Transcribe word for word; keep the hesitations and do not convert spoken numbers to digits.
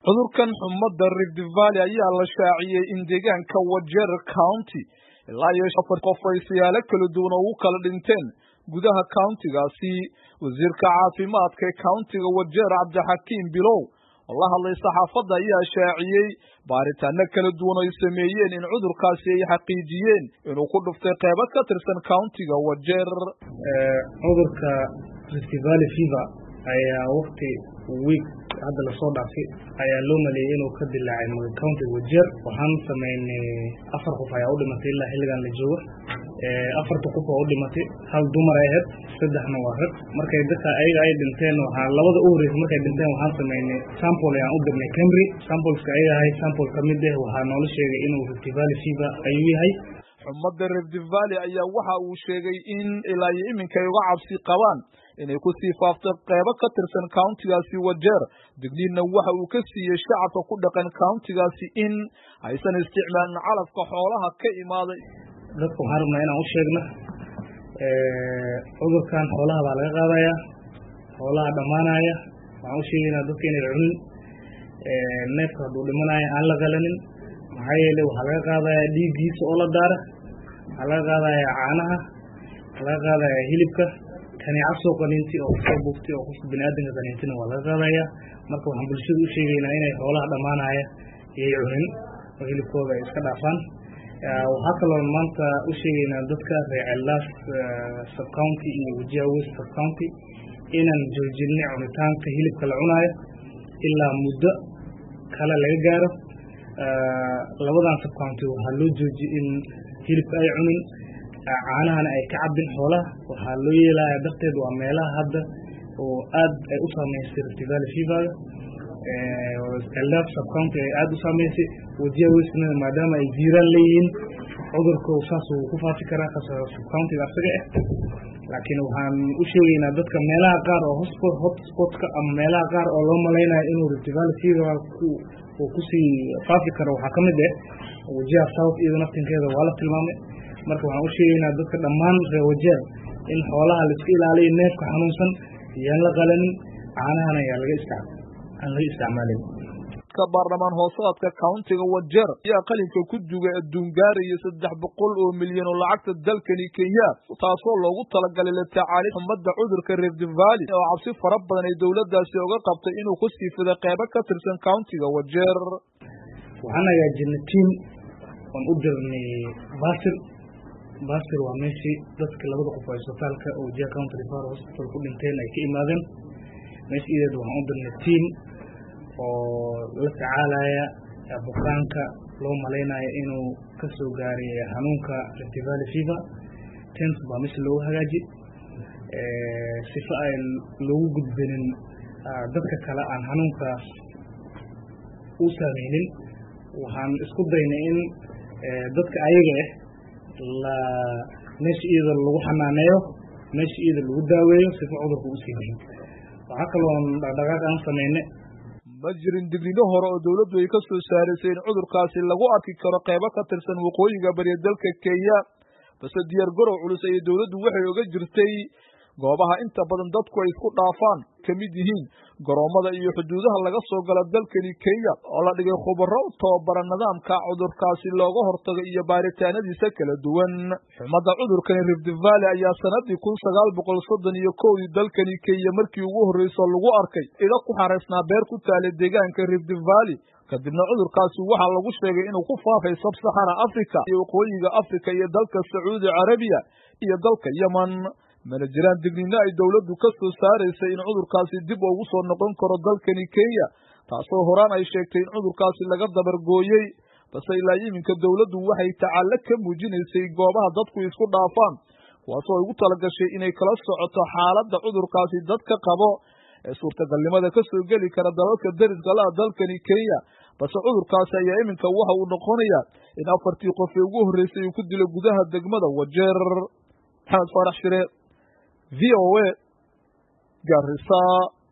cudurkan xumada Rift Valley ayaa la shaaciyay in deegaanka Wajir County ilaa iyo afar qof ay siyaalo kala duwan oo kala dhinteen gudaha county-gaasi. wasiirka caafimaadka ee county-ga Wajir Cabdixakiim Bilow oo la hadlay saxaafadda ayaa shaaciyay baaritaano kala duwan oo ay sameeyeen in cudurkaasi ay xaqiijiyeen inuu ku dhuftay qaybo ka tirsan county-ga Wajir. cudurka Rift Valley fever ayaa waqti week hadda la soo dhaafay ayaa loo maleeyay inuu ka dilaacay county Wajir. waxaan sameynay afar qof ayaa u dhimatay ilaa xilligan la joogo. ee afarta qof oo u dhimatay hal dumar ay ahayd, saddexna waa rag. markay dadka ayaga ay dhinteen waxaa labada u horeysay markay dhinteen waxaan sameynay sample ayaan u dirnay Camry. sampleska ayaga ahay sample ka mid ah waxaa noola sheegay inuu Rift Valley fever ayuu yahay. xumada Rift Valley ayaa waxa uu sheegay in ilaa iyo iminka ay uga cabsi qabaan inay ku sii faafto qaybo ka tirsan county-gaasi Wajir. digniinna waxa uu ka siiyey shacabka ku dhaqan county-gaasi in aysan isticmaalin calafka xoolaha ka imaaday. dadku waxaan rabnaa inaan u sheegno cudurkan xoolaha baa laga qaadayaa, xoolaha dhammaanaya. waxaan u sheegaynaa dadka inay cunin neefka hadduu dhimanaya aan la qalanin, maxaa yeelay waxaa laga qaadayaa dhiiggiisa oo la daara, waxaa laga qaadayaa caanaha, waxaa laga qaadayaa hilibka. kaneeca soo qaniinti oo soo buuftay oo qofka biniaadanka qaniintina waa laga qaadayaa. marka waxaan bulshada u sheegaynaa inay xoolaha dhammaanaya iyay cunin oo hilibkooda ay iska dhaafaan. waxaa kaloo maanta u sheegaynaa dadka reer Ceelas sub county iyo Wajir West sub county inaan joojinay cunitaanka hilibka la cunayo ilaa muddo kale laga gaaro. labadan sub county waxaa loo joojiyay in hilibka ay cunin, caanahana ay ka cabin xoolaha. waxaa loo yeelayaa darteed waa meelaha hadda oo aad ay u saameysay Rift Valley fever. Ceelas sub county ay aad u saameysay. Wajir West maadaama ay jiiraan leeyihiin cudurka saas uu ku faafi karaa sub county asaga ah. laakiin waxaan u sheegaynaa dadka meelaha qaar oo hotspot hotspotka ama meelaha qaar oo loo maleynayo inuu Rift Valley fever uu ku sii faafi karo waxaa ka mid ah Wajir South iyo naftinkeeda waa la tilmaamay. marka waxaan u sheegaynaa dadka dhammaan reer Wajir in xoolaha la iska ilaaliyo, neefka xanuunsan yaan la qalanin, caanahana yaa laga isticmaal aan laga isticmaalin. ka baarlamaan hoosaadka county-ga Wajir ayaa qalinka ku dugay adduun gaaraya saddex boqol oo milyan oo lacagta dalkani Kenya, taasoo loogu talagalay la tacaalid xumada cudurka Rift Valley oo cabsi fara badan ay dowladdaasi uga qabtay inuu ku sii fido qaybo ka tirsan county-ga Wajir. waxaan hagaajinay team oon u dirnay Basir. Basir waa meeshii dadka labada qof ee isbitaalka oo Wajir County Referral Hospital ku dhinteen ay ka imaadeen. meeshii iyada waxaan u dirnay team oo la tacaalaya bukaanka loo maleynayo inuu ka soo gaaray xanuunka Rift Valley fever. tens baa meesha loogu hagaaji sifa ay loogu gudbinin dadka kale aan xanuunkaas u saameynin. waxaan isku daynay in dadka ayaga ah la meesha iyada lagu xanaaneeyo, meesha iyada lagu daaweeyo sifa cudurka u sii mahin. waxaa kaloo dhaqdhaqaaq aan sameynay ma jirin digniino hore oo dowladdu ay ka soo saaraysay in cudurkaasi lagu arki karo qaybo ka tirsan waqooyiga bariya dalka Kenya, balse diyaar garow culus ay dowladdu waxay uga jirtay goobaha inta badan dadku ay isku dhaafaan ka mid yihiin garoomada iyo xuduudaha laga soo gala dalkani Kenya oo la dhigay khubaro tababaran nidaamka cudurkaasi looga hortago iyo baaritaanadiisa kala duwan. xumada cudurkani Rift Valley ayaa sanadii kun sagaal boqol soddon iyo kow dalkani Kenya markii ugu horreysay lagu arkay ila ku xareysnaa beer ku taala deegaanka Rift Valley. kadibna cudurkaasi waxaa lagu sheegay inuu ku faafay Sub-Sahara Africa iyo waqooyiga Africa iyo dalka Sacuudi Carabiya iyo dalka Yemen. mana jiraan digniino ay dowladdu ka soo saaraysay in cudurkaasi dib ugu soo noqon karo dalkani Kenya, taasoo horaan ay sheegtay in cudurkaasi laga dabargooyey. balse ilaa iminka dowladdu waxay tacaalo ka muujinaysay goobaha dadku isku dhaafaan, kuwaasoo ay ugu talagashay inay kala socoto xaaladda cudurkaasi dadka qabo ee suurtagalnimada ka soo geli kara dalalka dariska la dalkani Kenya. balse cudurkaasi ayaa iminka waxa uu noqonayaa in afartii qof ee ugu horreysay uu ku dilo gudaha degmada Wajir. maxamed Farax Shire, V O A, Garissa.